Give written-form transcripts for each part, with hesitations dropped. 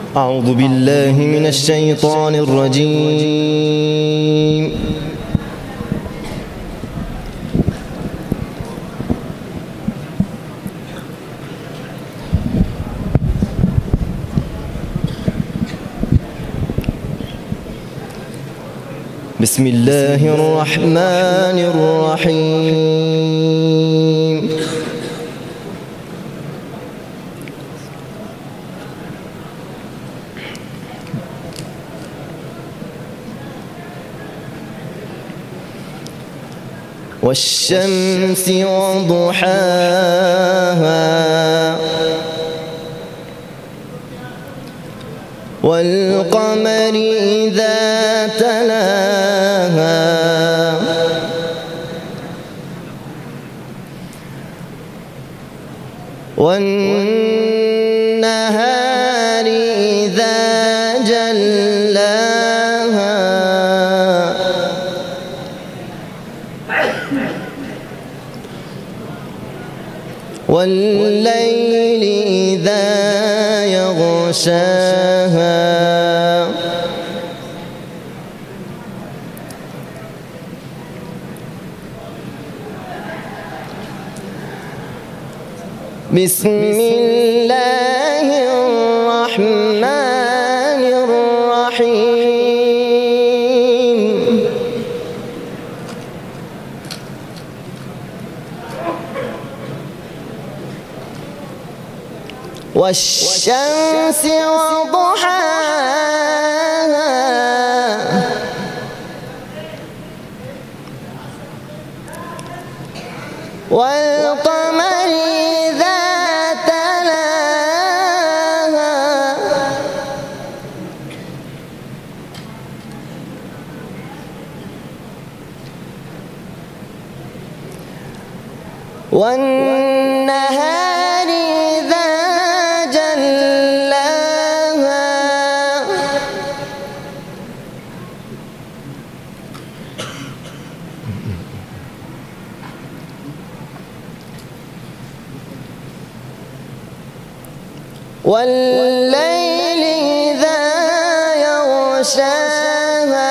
أعوذ بالله من الشيطان الرجيم. بسم الله الرحمن الرحيم. والشمس وضحاها والقمر إذا تلاها والنهار إذا جلاها والليل إذا يغشاها بسم الله الرحمن الرحيم. والشمس وضحاها والقمر إذا تلاها والنهار إذا جلاها والليل إذا يغشاها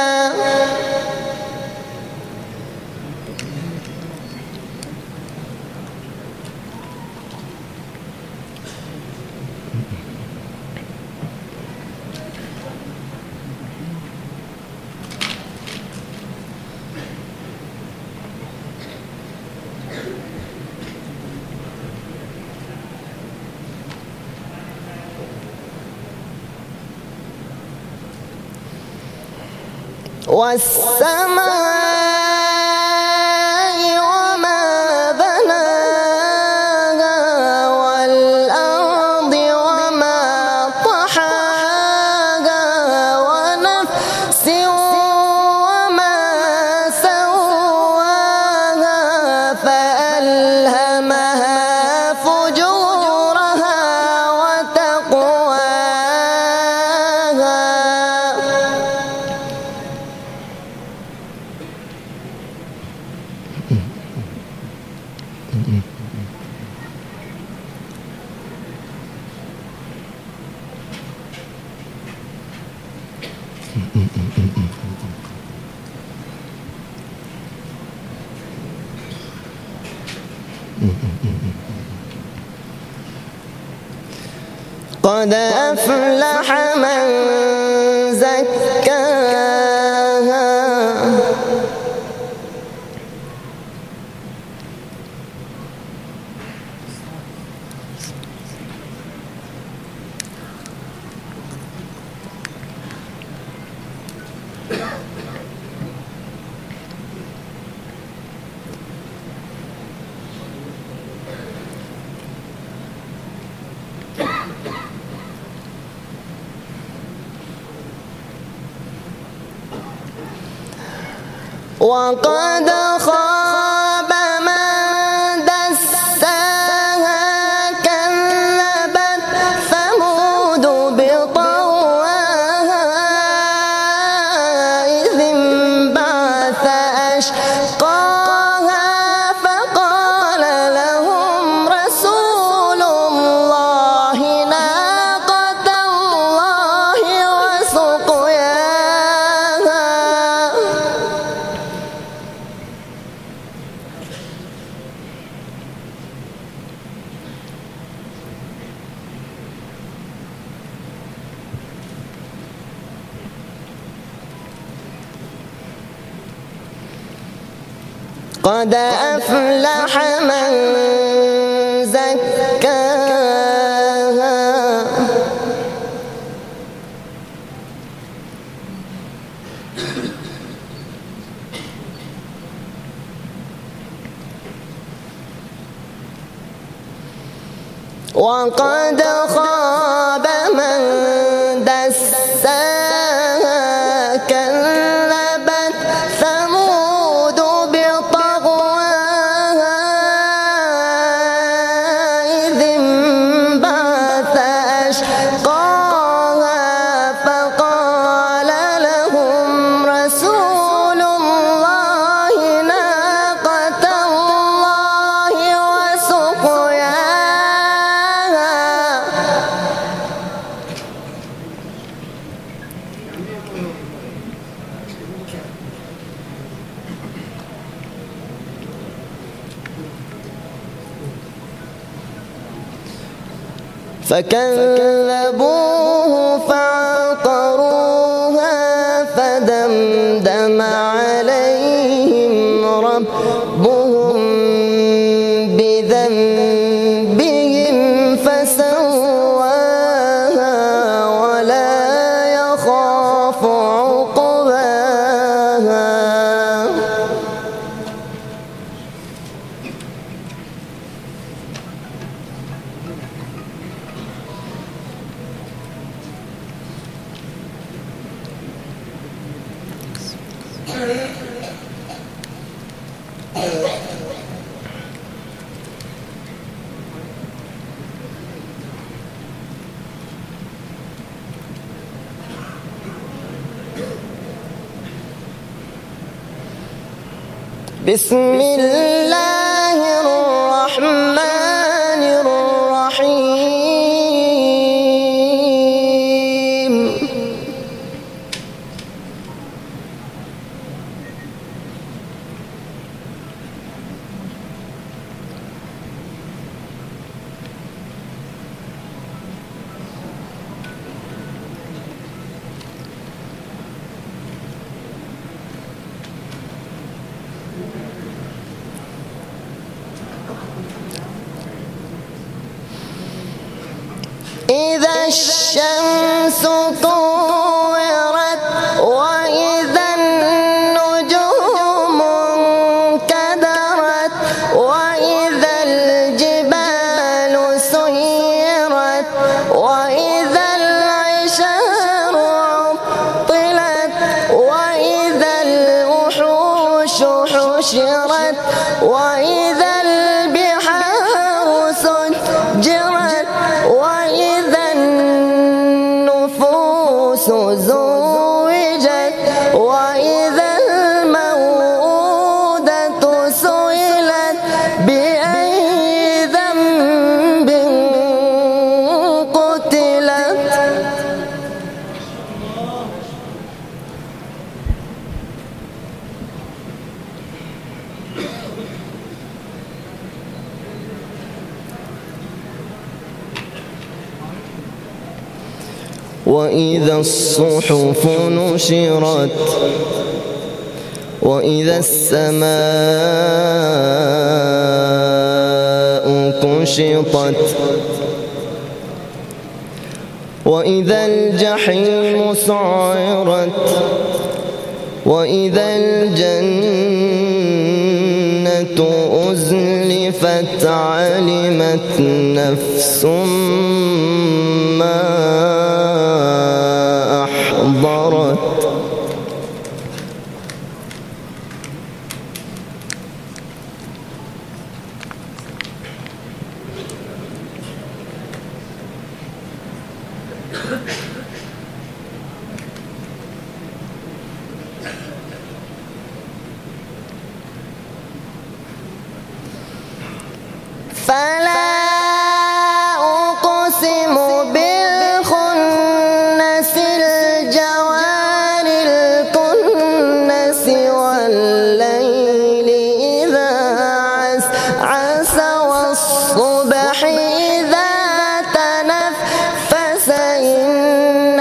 والسماء وما بناها والأرض وما طحاها ونفس وما سواها فألهمها فجورها وتقواها قد أفلح من زكاها وقد خاب من دساها كذبت ثمود بطغواها إذ انبعث أشقاها فقال لهم رسول الله ناقة قد أفلح من زكاها وقد خاب من دساها كذبت ثمود بطغواها إذ انبعث أشقاها فقال لهم رسول الله ناقة الله وسقياها فكذبوه فعقروها فدمدم عليهم ربهم بذنبهم فسواها ولا يخاف عقباها بسم الله الرحمن الرحيم إذا الشمس كورت وإذا النجوم انكدرت وإذا الجبال سيرت وإذا العشار عطلت وإذا الوحوش حشرت وإذا البحار سجرت وإذا النفوس زوجت وإذا الموءودة سئلت بأي ذنب قتلت وإذا الصحف نشرت وإذا السماء كشطت وإذا الجحيم سعرت وإذا الجنة أزلفت علمت نفس ما أحضرت فلا أقسم بالخنس الجوار الكنس والليل إذا عسعس والصبح إذا تنفس إنك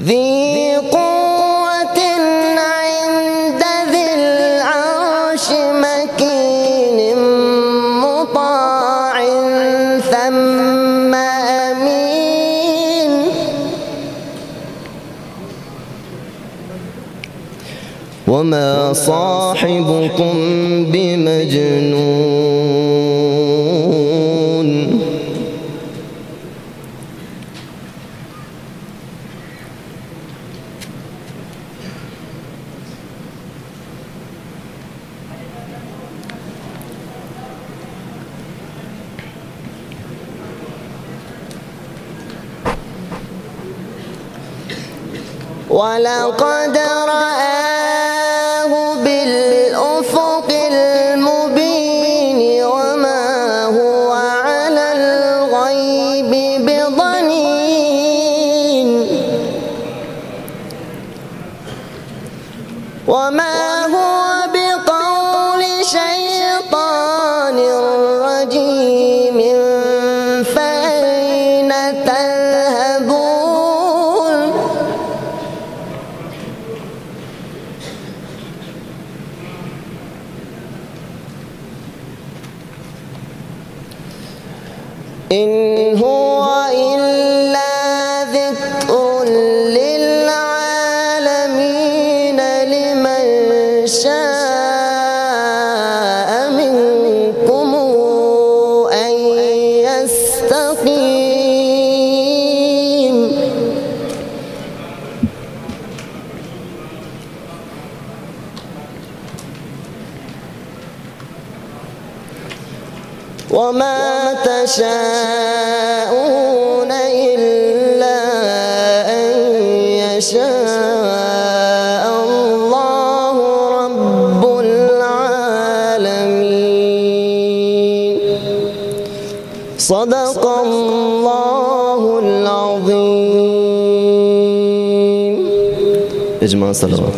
ذي قوة عند ذي العرش مكين مطاع ثم أمين وما صاحبكم بمجنون ولقد رآه بالأفق المبين وما هو على الغيب بضنين وما هو بقول شيطان رجيم فأين تذهبون إن هو إلا ذكر للعالمين لمن شاء منكم أن يستقيم وما تشاءون إلا أن يشاء الله رب العالمين صدق الله العظيم. اجمع صلوات.